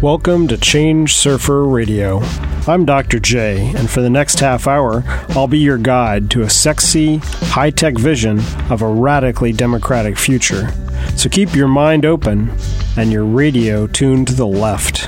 Welcome to Change Surfer Radio. I'm Dr. J, and for the next half hour, I'll be your guide to a sexy, high-tech vision of a radically democratic future. So keep your mind open and your radio tuned to the left.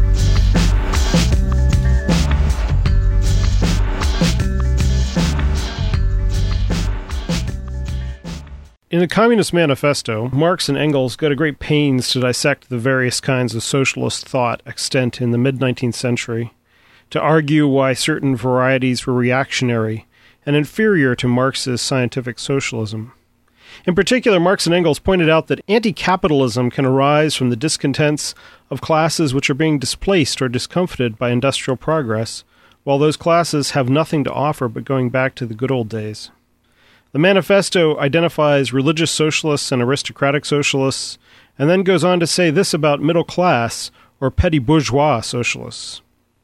In the Communist Manifesto, Marx and Engels go to great pains to dissect the various kinds of socialist thought extant in the mid-19th century, to argue why certain varieties were reactionary and inferior to Marx's scientific socialism. In particular, Marx and Engels pointed out that anti-capitalism can arise from the discontents of classes which are being displaced or discomfited by industrial progress, while those classes have nothing to offer but going back to the good old days. The manifesto identifies religious socialists and aristocratic socialists, and then goes on to say this about middle class or petty bourgeois socialists.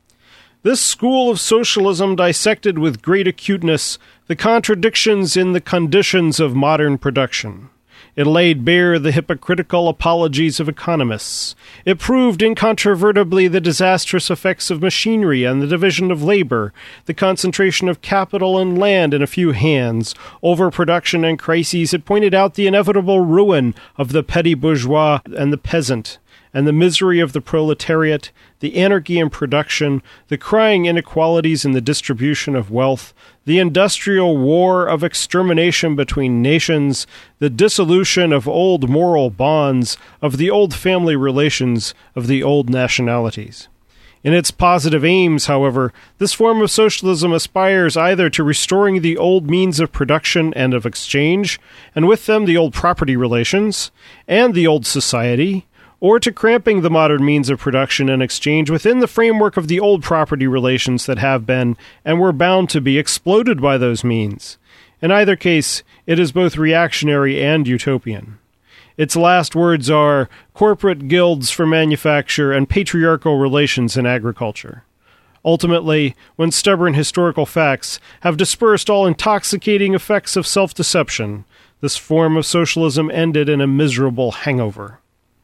This school of socialism dissected with great acuteness the contradictions in the conditions of modern production. It laid bare the hypocritical apologies of economists. It proved incontrovertibly the disastrous effects of machinery and the division of labor, the concentration of capital and land in a few hands, overproduction and crises. It pointed out the inevitable ruin of the petty bourgeois and the peasant, and the misery of the proletariat, the anarchy in production, the crying inequalities in the distribution of wealth, the industrial war of extermination between nations, the dissolution of old moral bonds, of the old family relations, of the old nationalities. In its positive aims, however, this form of socialism aspires either to restoring the old means of production and of exchange, and with them the old property relations, and the old society, or to cramping the modern means of production and exchange within the framework of the old property relations that have been, and were bound to be, exploded by those means. In either case, it is both reactionary and utopian. Its last words are corporate guilds for manufacture and patriarchal relations in agriculture. Ultimately, when stubborn historical facts have dispersed all intoxicating effects of self-deception, this form of socialism ended in a miserable hangover.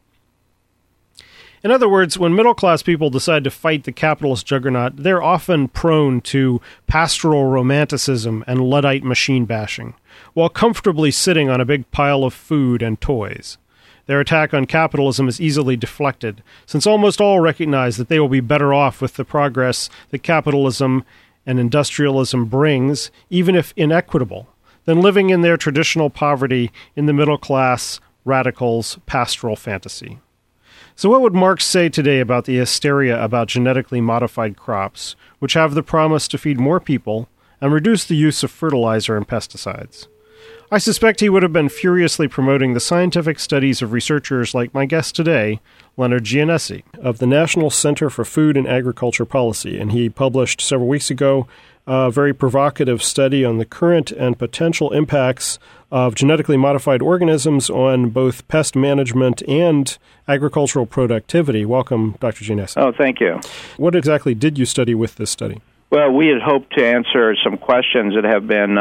In other words, when middle-class people decide to fight the capitalist juggernaut, they're often prone to pastoral romanticism and Luddite machine bashing, while comfortably sitting on a big pile of food and toys. Their attack on capitalism is easily deflected, since almost all recognize that they will be better off with the progress that capitalism and industrialism brings, even if inequitable, than living in their traditional poverty in the middle-class radicals' pastoral fantasy. So what would Marx say today about the hysteria about genetically modified crops, which have the promise to feed more people and reduce the use of fertilizer and pesticides? I suspect he would have been furiously promoting the scientific studies of researchers like my guest today, Leonard Giannessi, of the National Center for Food and Agriculture Policy, and he published several weeks ago a very provocative study on the current and potential impacts of genetically modified organisms on both pest management and agricultural productivity. Welcome, Dr. Giannessi. Oh, thank you. What exactly did you study with this study? Well, we had hoped to answer some questions that have been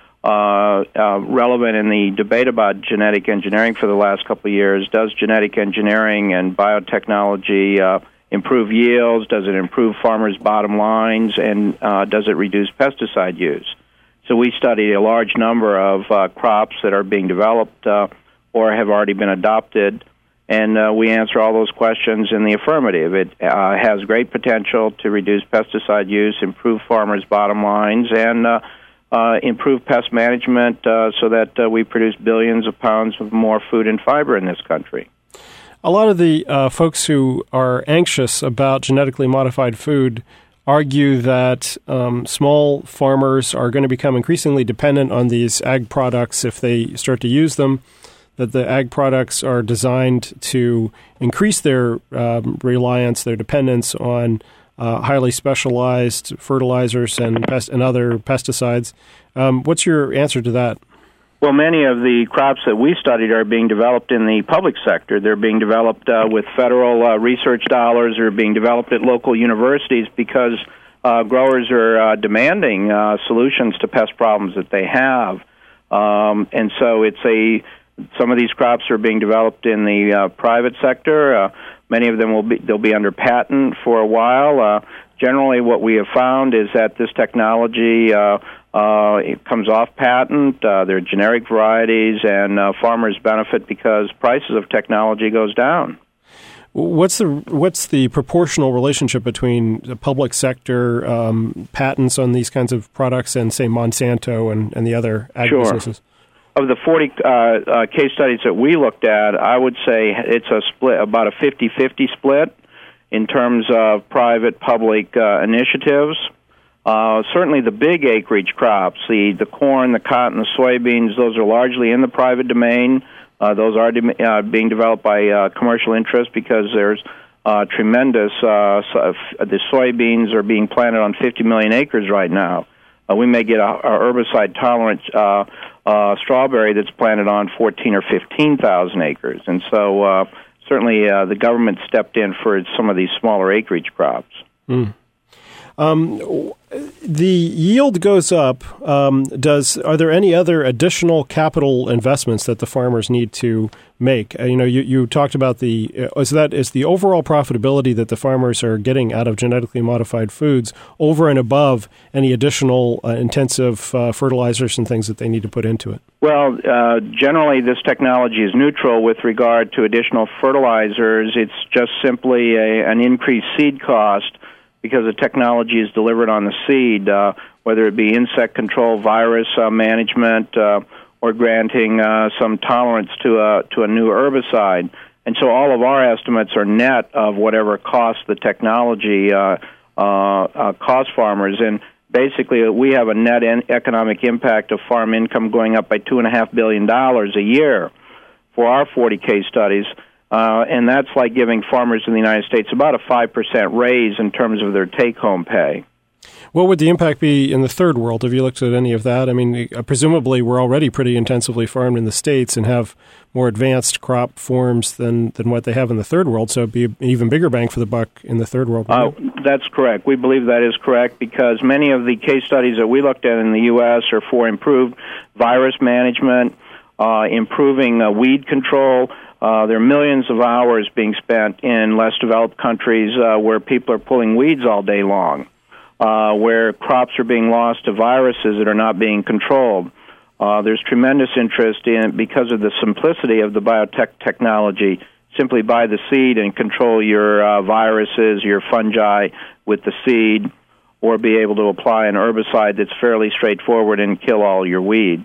relevant in the debate about genetic engineering for the last couple of years. Does genetic engineering and biotechnology improve yields? Does it improve farmers' bottom lines? And does it reduce pesticide use? So we studied a large number of crops that are being developed or have already been adopted, and we answer all those questions in the affirmative. It has great potential to reduce pesticide use, improve farmers' bottom lines, and improve pest management so that we produce billions of pounds of more food and fiber in this country. A lot of the folks who are anxious about genetically modified food argue that small farmers are going to become increasingly dependent on these ag products if they start to use them, that the ag products are designed to increase their reliance, their dependence on highly specialized fertilizers and other pesticides. What's your answer to that? Well, many of the crops that we studied are being developed in the public sector. They're being developed with federal research dollars. They're being developed at local universities because growers are demanding solutions to pest problems that they have. And so it's a Some of these crops are being developed in the private sector. Many of them they'll be under patent for a while. Generally, what we have found is that this technology it comes off patent. There are generic varieties, and farmers benefit because prices of technology goes down. What's the proportional relationship between the public sector patents on these kinds of products and, say, Monsanto and the other ag businesses? Of the 40 case studies that we looked at, I would say it's a split, about a 50-50 split in terms of private-public initiatives. Certainly the big acreage crops, the corn, the cotton, the soybeans, those are largely in the private domain. Those are being developed by commercial interest because there's tremendous, the soybeans are being planted on 50 million acres right now. We may get a herbicide-tolerant strawberry that's planted on 14 or 15,000 acres. And so certainly the government stepped in for some of these smaller acreage crops. Mm. The yield goes up. Are there any other additional capital investments that the farmers need to make? You talked about is the overall profitability that the farmers are getting out of genetically modified foods over and above any additional intensive fertilizers and things that they need to put into it? Well, generally this technology is neutral with regard to additional fertilizers. It's just simply an increased seed cost, because the technology is delivered on the seed, whether it be insect control, virus management, or granting some tolerance to a new herbicide. And so all of our estimates are net of whatever cost the technology costs farmers. And basically, we have a net economic impact of farm income going up by $2.5 billion a year for our 40 case studies. And that's like giving farmers in the United States about a 5% raise in terms of their take-home pay. What would the impact be in the third world? Have you looked at any of that? I mean, presumably we're already pretty intensively farmed in the States and have more advanced crop forms than what they have in the third world, so it'd be an even bigger bang for the buck in the third world. That's correct. We believe that is correct because many of the case studies that we looked at in the U.S. are for improved virus management, improving weed control. There are millions of hours being spent in less developed countries where people are pulling weeds all day long, where crops are being lost to viruses that are not being controlled. There's tremendous interest in, because of the simplicity of the biotech technology, simply buy the seed and control your viruses, your fungi with the seed, or be able to apply an herbicide that's fairly straightforward and kill all your weeds.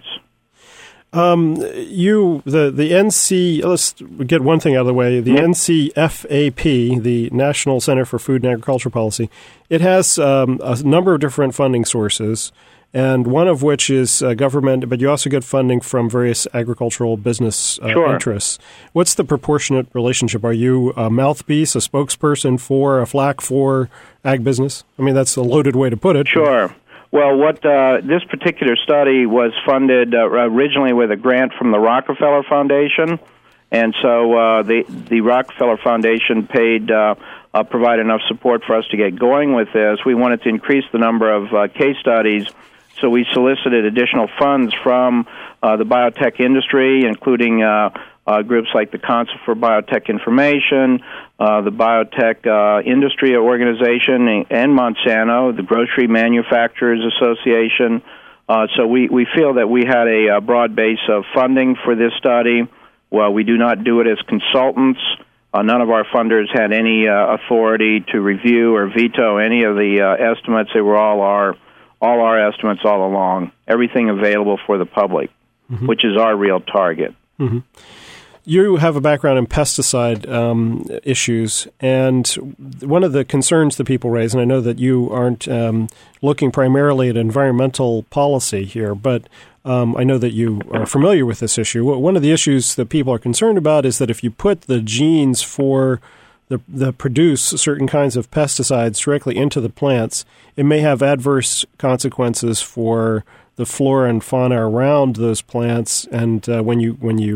The NC, let's get one thing out of the way. The NCFAP, the National Center for Food and Agriculture Policy, it has a number of different funding sources, and one of which is government, but you also get funding from various agricultural business interests. What's the proportionate relationship? Are you a mouthpiece, a spokesperson for, a flack for ag business? I mean, that's a loaded way to put it. Sure. Well, what this particular study was funded originally with a grant from the Rockefeller Foundation, and so the Rockefeller Foundation provided enough support for us to get going with this. We wanted to increase the number of case studies, so we solicited additional funds from the biotech industry, including groups like the Council for Biotech Information, the Biotech Industry Organization, and Monsanto, the Grocery Manufacturers Association. So we feel that we had a broad base of funding for this study. Well, we do not do it as consultants. None of our funders had any authority to review or veto any of the estimates. They were all our estimates all along. Everything available for the public, which is our real target. Mm-hmm. You have a background in pesticide issues, and one of the concerns that people raise, and I know that you aren't looking primarily at environmental policy here, but I know that you are familiar with this issue. One of the issues that people are concerned about is that if you put the genes for the produce certain kinds of pesticides directly into the plants, it may have adverse consequences for the flora and fauna around those plants, and when you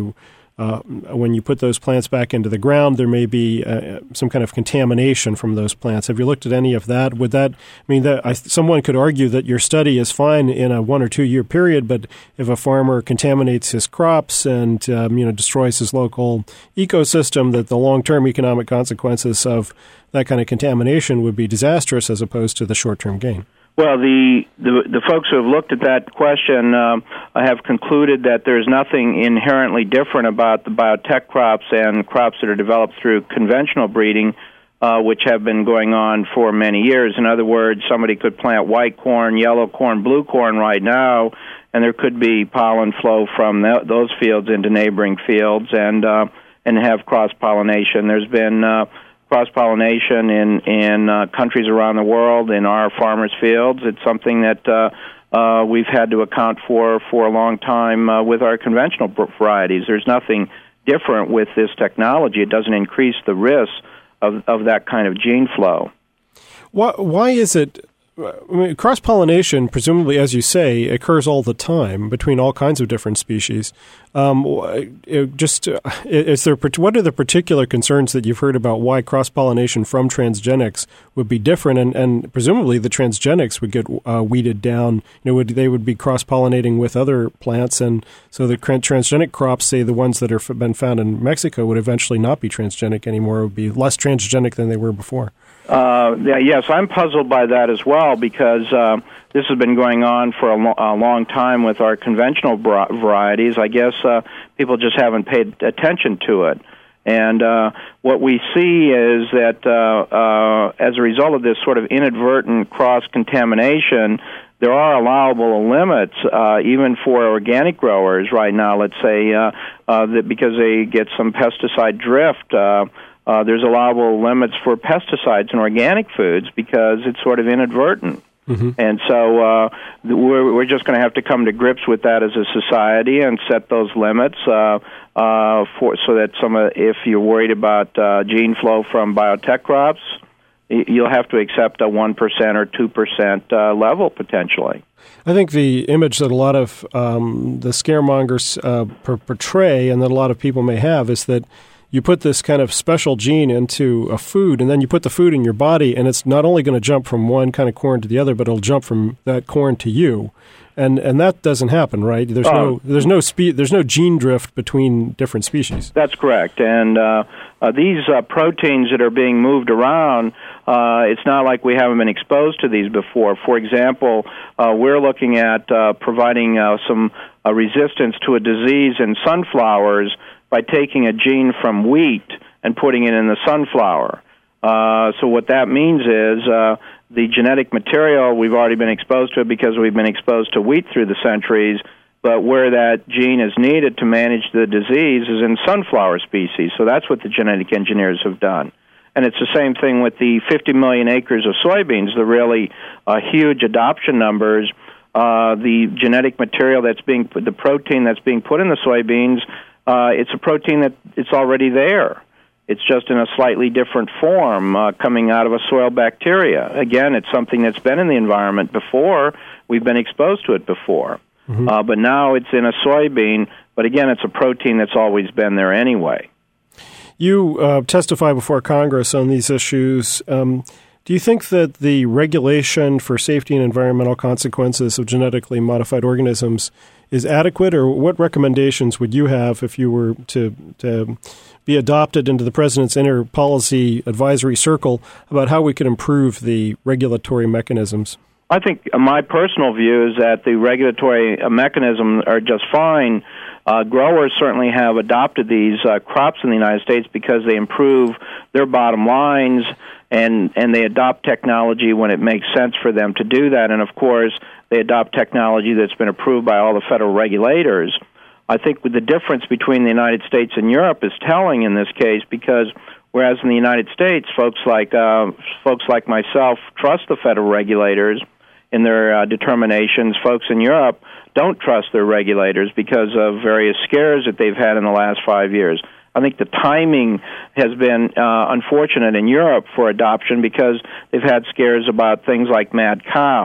when you put those plants back into the ground, there may be some kind of contamination from those plants. Have you looked at any of that? Would that mean that someone could argue that your study is fine in a 1 or 2 year period, but if a farmer contaminates his crops and destroys his local ecosystem, that the long-term economic consequences of that kind of contamination would be disastrous as opposed to the short-term gain? Well, the folks who have looked at that question have concluded that there's nothing inherently different about the biotech crops and crops that are developed through conventional breeding, which have been going on for many years. In other words, somebody could plant white corn, yellow corn, blue corn right now, and there could be pollen flow from those fields into neighboring fields and have cross-pollination. There's been cross-pollination in countries around the world, in our farmers' fields. It's something that we've had to account for a long time with our conventional varieties. There's nothing different with this technology. It doesn't increase the risk of that kind of gene flow. Why is it? I mean, cross-pollination, presumably, as you say, occurs all the time between all kinds of different species. What are the particular concerns that you've heard about why cross-pollination from transgenics would be different? And presumably the transgenics would get weeded down. They would be cross-pollinating with other plants, and so the transgenic crops, say the ones that have been found in Mexico, would eventually not be transgenic anymore. It would be less transgenic than they were before. Yes, I'm puzzled by that as well, because this has been going on for a long time with our conventional varieties. I guess people just haven't paid attention to it. And what we see is that as a result of this sort of inadvertent cross-contamination, there are allowable limits, even for organic growers right now, let's say, that because they get some pesticide drift. There's allowable limits for pesticides in organic foods because it's sort of inadvertent. Mm-hmm. And so we're just going to have to come to grips with that as a society and set those limits so that if you're worried about gene flow from biotech crops, you'll have to accept a 1% or 2% level potentially. I think the image that a lot of the scaremongers portray and that a lot of people may have is that you put this kind of special gene into a food, and then you put the food in your body, and it's not only going to jump from one kind of corn to the other, but it'll jump from that corn to you. And that doesn't happen, right? There's no gene drift between different species. That's correct. And these proteins that are being moved around, it's not like we haven't been exposed to these before. For example, we're looking at providing some resistance to a disease in sunflowers by taking a gene from wheat and putting it in the sunflower. So what that means is the genetic material, we've already been exposed to it because we've been exposed to wheat through the centuries, but where that gene is needed to manage the disease is in sunflower species. So that's what the genetic engineers have done. And it's the same thing with the 50 million acres of soybeans, the really huge adoption numbers. The genetic material the protein that's being put in the soybeans, it's a protein that it's already there. It's just in a slightly different form coming out of a soil bacteria. Again, it's something that's been in the environment before. We've been exposed to it before. Mm-hmm. But now it's in a soybean. But again, it's a protein that's always been there anyway. You testify before Congress on these issues. Do you think that the regulation for safety and environmental consequences of genetically modified organisms is adequate, or what recommendations would you have if you were to be adopted into the President's inner policy advisory circle about how we could improve the regulatory mechanisms? I think my personal view is that the regulatory mechanisms are just fine. Growers certainly have adopted these crops in the United States because they improve their bottom lines, and they adopt technology when it makes sense for them to do that. And, of course, they adopt technology that's been approved by all the federal regulators. I think the difference between the United States and Europe is telling in this case, because whereas in the United States, folks like myself trust the federal regulators in their determinations, folks in Europe don't trust their regulators because of various scares that they've had in the last 5 years. I think the timing has been unfortunate in Europe for adoption because they've had scares about things like mad cow.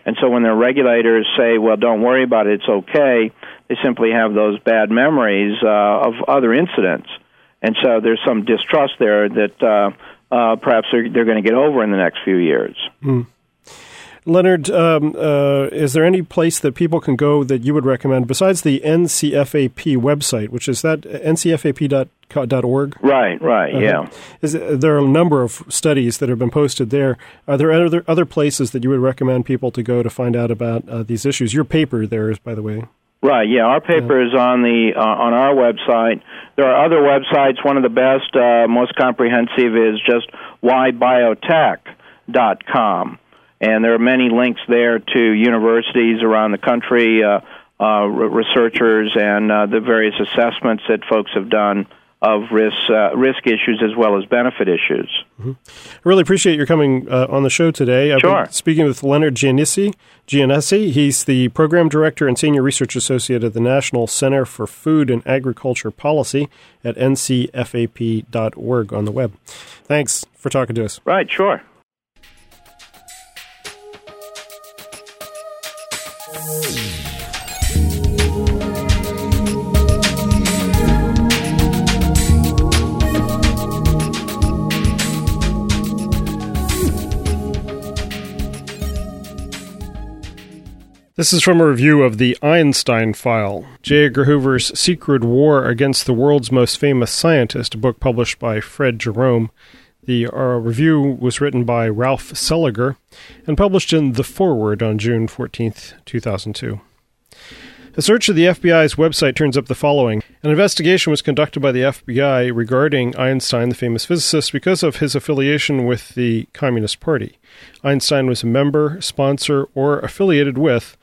And so when their regulators say, well, don't worry about it, it's okay, they simply have those bad memories of other incidents. And so there's some distrust there that perhaps they're going to get over in the next few years. Mm. Leonard, is there any place that people can go that you would recommend besides the NCFAP website, which is that ncfap.org? Right, yeah. There are a number of studies that have been posted there. Are there other places that you would recommend people to go to find out about these issues? Your paper there is, by the way. Right, yeah. Our paper is on our website. There are other websites. One of the best, most comprehensive is just whybiotech.com. And there are many links there to universities around the country, researchers, and the various assessments that folks have done of risk issues as well as benefit issues. Mm-hmm. I really appreciate your coming on the show today. I've been speaking with Leonard Giannessi. He's the Program Director and Senior Research Associate at the National Center for Food and Agriculture Policy at ncfap.org on the web. Thanks for talking to us. Right, sure. This is from a review of the Einstein File, J. Edgar Hoover's Secret War Against the World's Most Famous Scientist, a book published by Fred Jerome. The review was written by Ralph Seliger and published in The Forward on June 14, 2002. A search of the FBI's website turns up the following. An investigation was conducted by the FBI regarding Einstein, the famous physicist, because of his affiliation with the Communist Party. Einstein was a member, sponsor, or affiliated with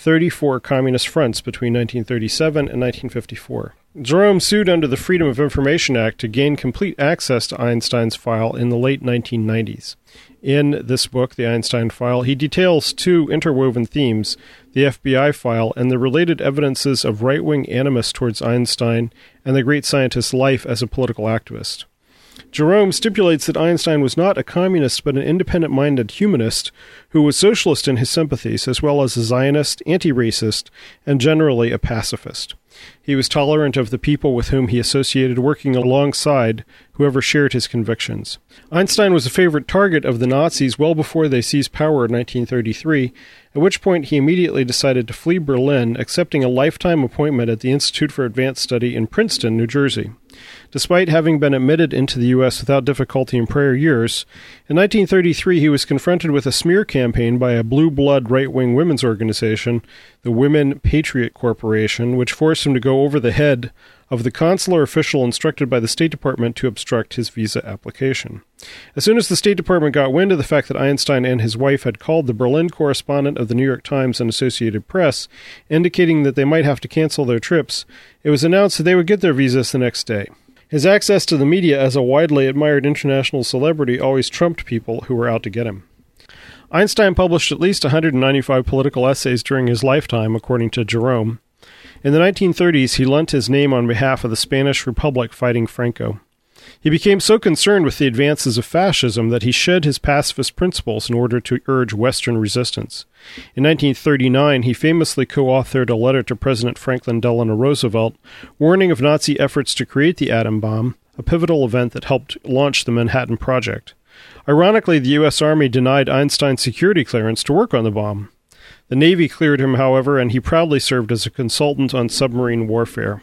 34 communist fronts between 1937 and 1954. Jerome sued under the Freedom of Information Act to gain complete access to Einstein's file in the late 1990s. In this book, The Einstein File, he details two interwoven themes, the FBI file and the related evidences of right-wing animus towards Einstein and the great scientist's life as a political activist. Jerome stipulates that Einstein was not a communist but an independent-minded humanist who was socialist in his sympathies, as well as a Zionist, anti-racist, and generally a pacifist. He was tolerant of the people with whom he associated, working alongside whoever shared his convictions. Einstein was a favorite target of the Nazis well before they seized power in 1933, at which point he immediately decided to flee Berlin, accepting a lifetime appointment at the Institute for Advanced Study in Princeton, New Jersey. Despite having been admitted into the U.S. without difficulty in prior years, in 1933 he was confronted with a smear campaign by a blue blood right-wing women's organization, the Women Patriot Corporation, which forced him to go over the head of the consular official instructed by the State Department to obstruct his visa application. As soon as the State Department got wind of the fact that Einstein and his wife had called the Berlin correspondent of the New York Times and Associated Press, indicating that they might have to cancel their trips, it was announced that they would get their visas the next day. His access to the media as a widely admired international celebrity always trumped people who were out to get him. Einstein published at least 195 political essays during his lifetime, according to Jerome. In the 1930s, he lent his name on behalf of the Spanish Republic fighting Franco. He became so concerned with the advances of fascism that he shed his pacifist principles in order to urge Western resistance. In 1939, he famously co-authored a letter to President Franklin Delano Roosevelt, warning of Nazi efforts to create the atom bomb, a pivotal event that helped launch the Manhattan Project. Ironically, the U.S. Army denied Einstein security clearance to work on the bomb. The Navy cleared him, however, and he proudly served as a consultant on submarine warfare.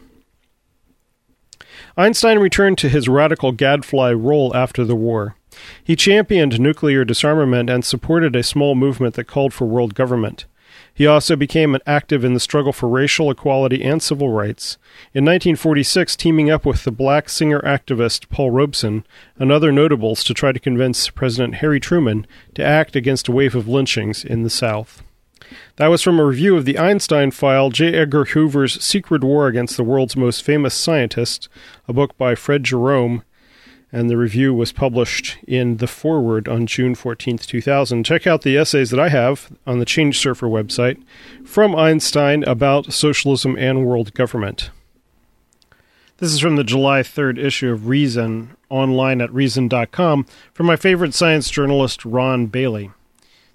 Einstein returned to his radical gadfly role after the war. He championed nuclear disarmament and supported a small movement that called for world government. He also became active in the struggle for racial equality and civil rights, in 1946 teaming up with the black singer-activist Paul Robeson and other notables to try to convince President Harry Truman to act against a wave of lynchings in the South. That was from a review of the Einstein File, J. Edgar Hoover's Secret War Against the World's Most Famous Scientist, a book by Fred Jerome, and the review was published in The Forward on June 14, 2000. Check out the essays that I have on the Change Surfer website from Einstein about socialism and world government. This is from the July 3rd issue of Reason, online at Reason.com, from my favorite science journalist, Ron Bailey.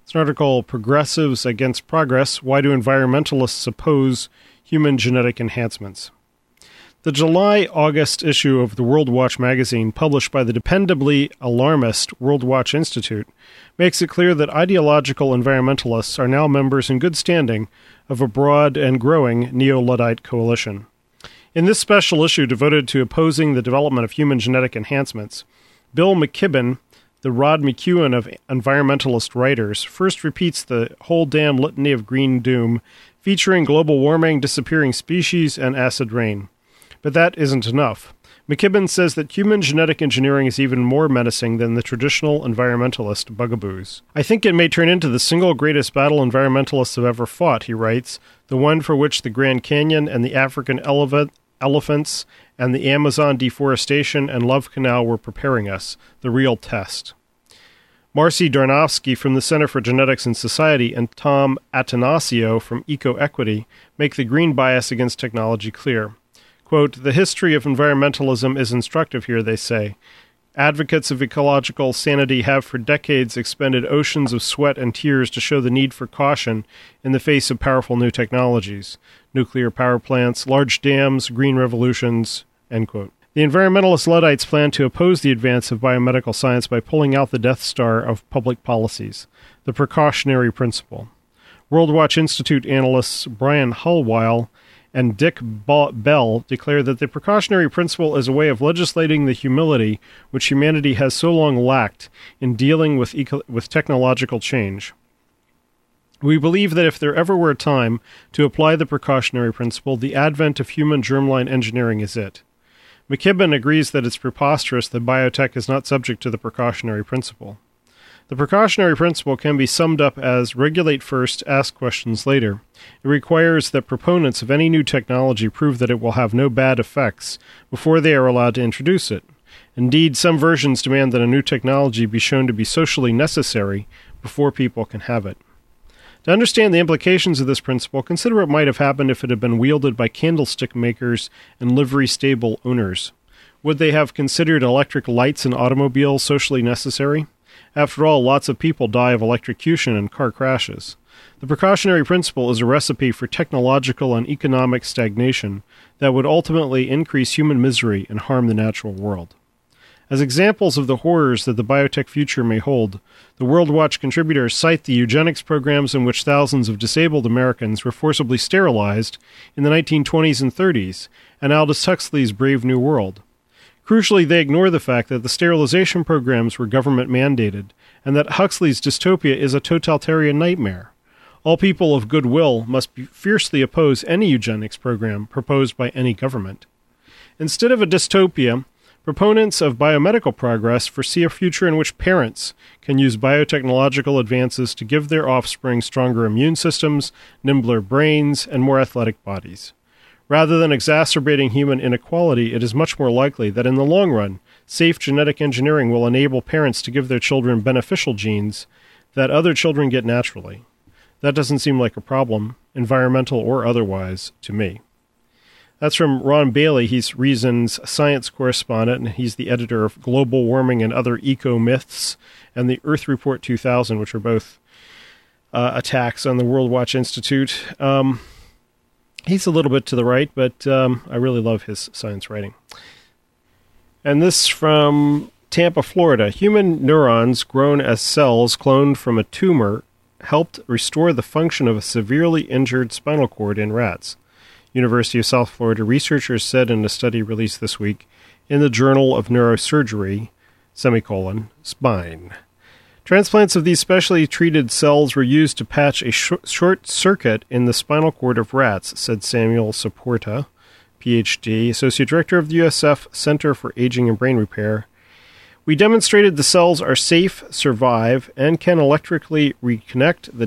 It's an article, Progressives Against Progress, Why Do Environmentalists Oppose Human Genetic Enhancements? The July-August issue of the World Watch magazine, published by the dependably alarmist World Watch Institute, makes it clear that ideological environmentalists are now members in good standing of a broad and growing neo-Luddite coalition. In this special issue devoted to opposing the development of human genetic enhancements, Bill McKibben, the Rod McEwen of environmentalist writers, first repeats the whole damn litany of green doom, featuring global warming, disappearing species, and acid rain. But that isn't enough. McKibben says that human genetic engineering is even more menacing than the traditional environmentalist bugaboos. I think it may turn into the single greatest battle environmentalists have ever fought, he writes, the one for which the Grand Canyon and the African elephants and the Amazon deforestation and Love Canal were preparing us, the real test. Marcy Darnofsky from the Center for Genetics and Society and Tom Atanasio from EcoEquity make the green bias against technology clear. Quote, the history of environmentalism is instructive here, they say. Advocates of ecological sanity have for decades expended oceans of sweat and tears to show the need for caution in the face of powerful new technologies. Nuclear power plants, large dams, green revolutions, end quote. The environmentalist Luddites plan to oppose the advance of biomedical science by pulling out the Death Star of public policies, the precautionary principle. World Watch Institute analysts Brian Hullwile and Dick Bell declare that the precautionary principle is a way of legislating the humility which humanity has so long lacked in dealing with technological change. We believe that if there ever were a time to apply the precautionary principle, the advent of human germline engineering is it. McKibben agrees that it's preposterous that biotech is not subject to the precautionary principle. The precautionary principle can be summed up as regulate first, ask questions later. It requires that proponents of any new technology prove that it will have no bad effects before they are allowed to introduce it. Indeed, some versions demand that a new technology be shown to be socially necessary before people can have it. To understand the implications of this principle, consider what might have happened if it had been wielded by candlestick makers and livery stable owners. Would they have considered electric lights in automobiles socially necessary? After all, lots of people die of electrocution in car crashes. The precautionary principle is a recipe for technological and economic stagnation that would ultimately increase human misery and harm the natural world. As examples of the horrors that the biotech future may hold, the World Watch contributors cite the eugenics programs in which thousands of disabled Americans were forcibly sterilized in the 1920s and 30s, and Aldous Huxley's Brave New World. Crucially, they ignore the fact that the sterilization programs were government-mandated, and that Huxley's dystopia is a totalitarian nightmare. All people of goodwill must fiercely oppose any eugenics program proposed by any government. Instead of a dystopia, proponents of biomedical progress foresee a future in which parents can use biotechnological advances to give their offspring stronger immune systems, nimbler brains, and more athletic bodies. Rather than exacerbating human inequality, it is much more likely that in the long run, safe genetic engineering will enable parents to give their children beneficial genes that other children get naturally. That doesn't seem like a problem, environmental or otherwise, to me. That's from Ron Bailey. He's Reason's science correspondent, and he's the editor of Global Warming and Other Eco-Myths and the Earth Report 2000, which are both attacks on the World Watch Institute. He's a little bit to the right, but I really love his science writing. And this from Tampa, Florida. Human neurons grown as cells cloned from a tumor helped restore the function of a severely injured spinal cord in rats. University of South Florida researchers said in a study released this week in the Journal of Neurosurgery, spine. Transplants of these specially treated cells were used to patch a short circuit in the spinal cord of rats, said Samuel Saporta, Ph.D., Associate Director of the USF Center for Aging and Brain Repair. We demonstrated the cells are safe, survive, and can electrically reconnect the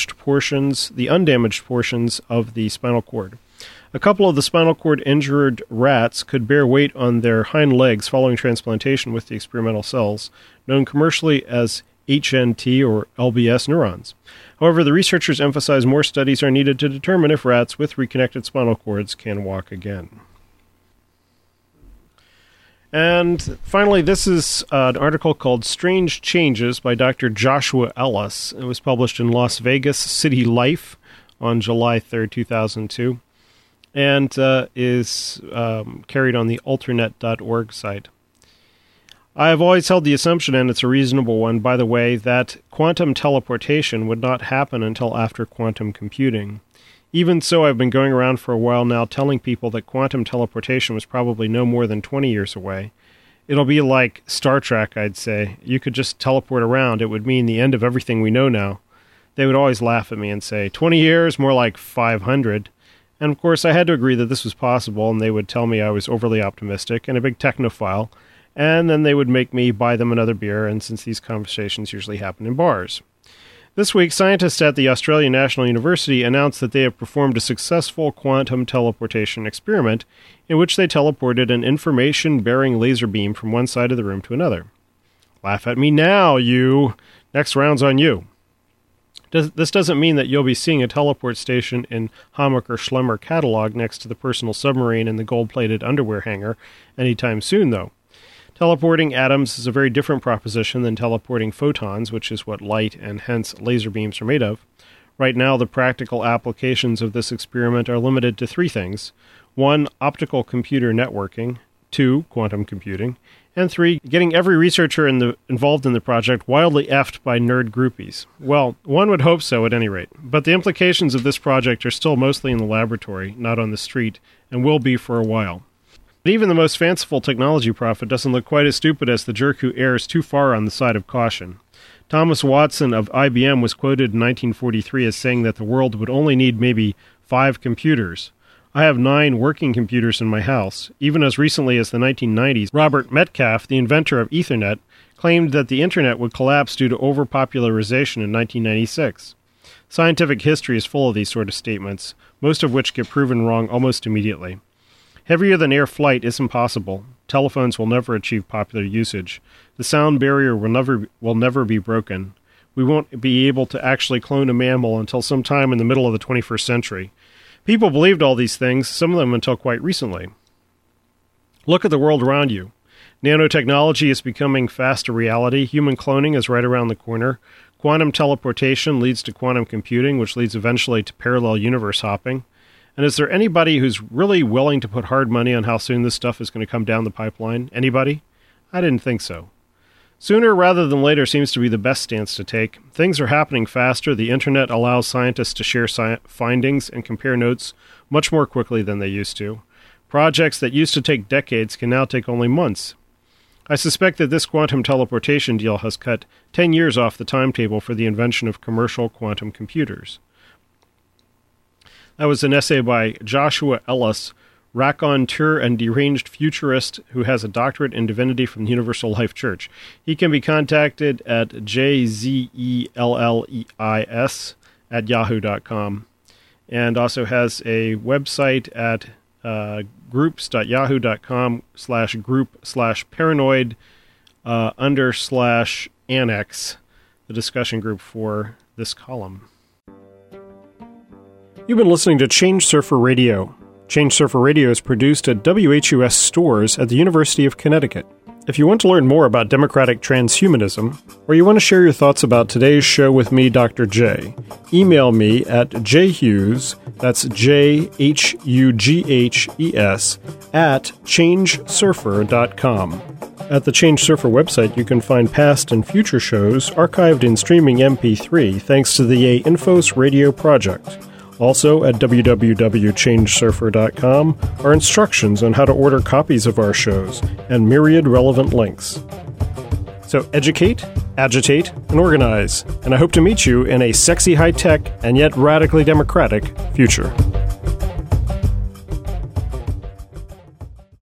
undamaged portions of the spinal cord. A couple of the spinal cord injured rats could bear weight on their hind legs following transplantation with the experimental cells, known commercially as HNT or LBS neurons. However, the researchers emphasize more studies are needed to determine if rats with reconnected spinal cords can walk again. And finally, this is an article called Strange Changes by Dr. Joshua Ellis. It was published in Las Vegas City Life on July 3rd, 2002, and is carried on the alternet.org site. I have always held the assumption, and it's a reasonable one, by the way, that quantum teleportation would not happen until after quantum computing. Even so, I've been going around for a while now telling people that quantum teleportation was probably no more than 20 years away. It'll be like Star Trek, I'd say. You could just teleport around. It would mean the end of everything we know now. They would always laugh at me and say, 20 years? More like 500. And of course, I had to agree that this was possible, and they would tell me I was overly optimistic and a big technophile, and then they would make me buy them another beer, and since these conversations usually happen in bars. This week, scientists at the Australian National University announced that they have performed a successful quantum teleportation experiment in which they teleported an information-bearing laser beam from one side of the room to another. Laugh at me now, you! Next round's on you. This doesn't mean that you'll be seeing a teleport station in Hammacher Schlemmer catalog next to the personal submarine and the gold-plated underwear hanger anytime soon, though. Teleporting atoms is a very different proposition than teleporting photons, which is what light and hence laser beams are made of. Right now, the practical applications of this experiment are limited to 3 things. 1, optical computer networking. 2, quantum computing. And 3, getting every researcher involved in the project wildly effed by nerd groupies. Well, one would hope so at any rate. But the implications of this project are still mostly in the laboratory, not on the street, and will be for a while. But even the most fanciful technology prophet doesn't look quite as stupid as the jerk who errs too far on the side of caution. Thomas Watson of IBM was quoted in 1943 as saying that the world would only need maybe 5 computers. I have 9 working computers in my house. Even as recently as the 1990s, Robert Metcalfe, the inventor of Ethernet, claimed that the Internet would collapse due to overpopularization in 1996. Scientific history is full of these sort of statements, most of which get proven wrong almost immediately. Heavier-than-air flight is impossible. Telephones will never achieve popular usage. The sound barrier will never be broken. We won't be able to actually clone a mammal until sometime in the middle of the 21st century. People believed all these things, some of them until quite recently. Look at the world around you. Nanotechnology is becoming fast a reality. Human cloning is right around the corner. Quantum teleportation leads to quantum computing, which leads eventually to parallel universe hopping. And is there anybody who's really willing to put hard money on how soon this stuff is going to come down the pipeline? Anybody? I didn't think so. Sooner rather than later seems to be the best stance to take. Things are happening faster. The Internet allows scientists to share findings and compare notes much more quickly than they used to. Projects that used to take decades can now take only months. I suspect that this quantum teleportation deal has cut 10 years off the timetable for the invention of commercial quantum computers. That was an essay by Joshua Ellis, raconteur and deranged futurist who has a doctorate in divinity from the Universal Life Church. He can be contacted at jzelleis@yahoo.com, and also has a website at groups.yahoo.com/group/paranoid_annex, the discussion group for this column. You've been listening to Change Surfer Radio. Change Surfer Radio is produced at WHUS stores at the University of Connecticut. If you want to learn more about democratic transhumanism, or you want to share your thoughts about today's show with me, Dr. J, email me at jhughes, that's JHUGHES, at changesurfer.com. At the Change Surfer website, you can find past and future shows archived in streaming MP3 thanks to the Infos Radio project. Also, at www.changesurfer.com are instructions on how to order copies of our shows and myriad relevant links. So educate, agitate, and organize, and I hope to meet you in a sexy high-tech and yet radically democratic future.